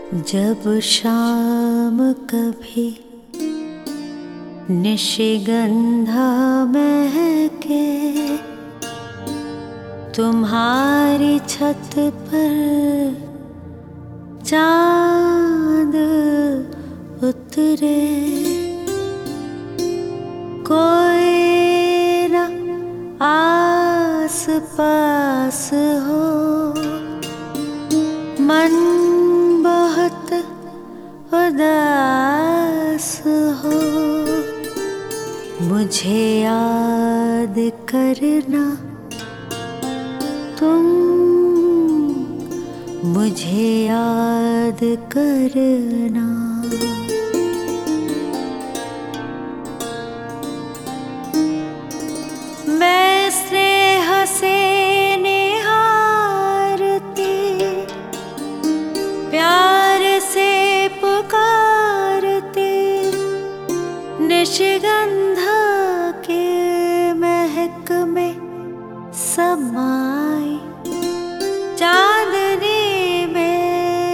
जब शाम कभी निशिगंधा महके, तुम्हारी छत पर चांद उतरे, कोई न आस पास हो, मन बहुत उदास हो, मुझे याद करना तुम, मुझे याद करना। मैं स्नेह से निहारती, प्यार से पुकारती, निशिगंधा के महक में समाई, चांदनी में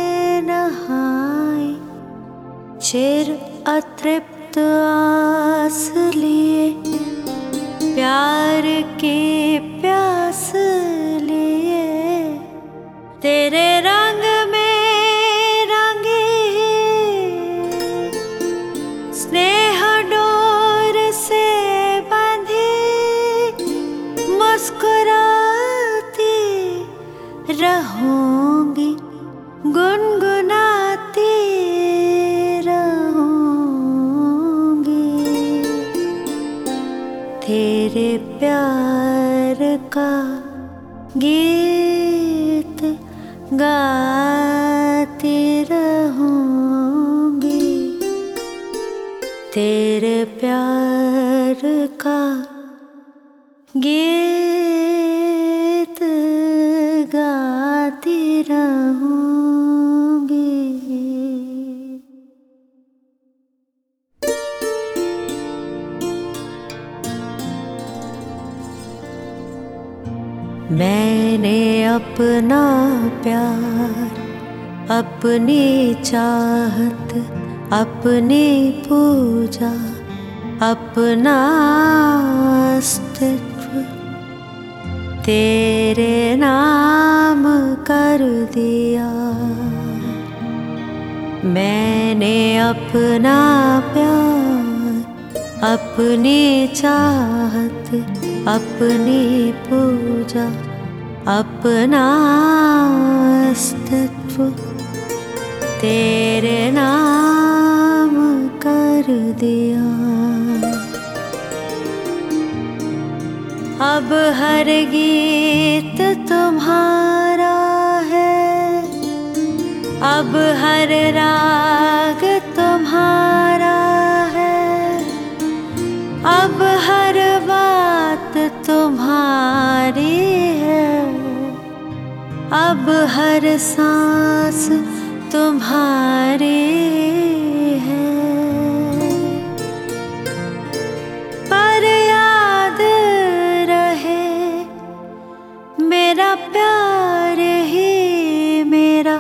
नहाई, चिर अतृप्त आस लिए, प्यार की प्यास लिए, तेरे रंग में रंगे, स्नेह डोर से बंधी, मुस्कुराती रहूंगी, गुनगुनाती रहूंगी, तेरे प्यार का गीत गाती रहूंगी, तेरे प्यार का गीत गाती रहूंगी। मैंने अपना प्यार, अपनी चाहत, अपनी पूजा, अपना अस्तित्व तेरे नाम कर दिया। मैंने अपना प्यार, अपनी चाहत, अपनी पूजा, अपना अस्तित्व तेरे नाम कर दिया। अब हर गीत तुम्हारा है, अब हर राग तुम्हारा है, अब हर बात तुम्हारी है, अब हर सांस तुम्हारी है। पर याद रहे मेरा प्यार ही मेरा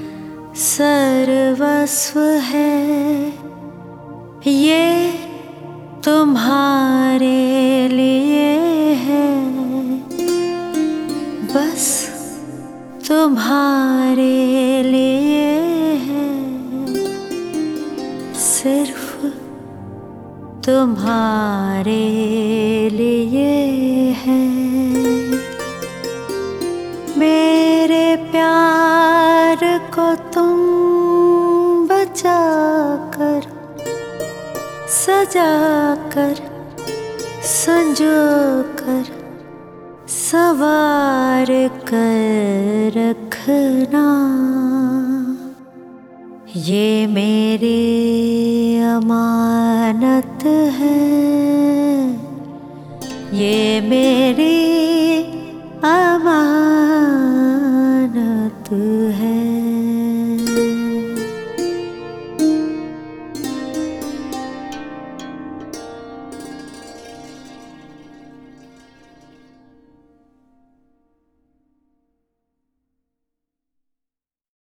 सर्वस्व है, ये तुम्हारे लिए है, बस तुम्हारे लिए है, सिर्फ तुम्हारे लिए है। मेरे प्यार को तुम बचा कर, सजा कर, संजो कर, सवार कर रखना, ये मेरी अमानत है, ये मेरी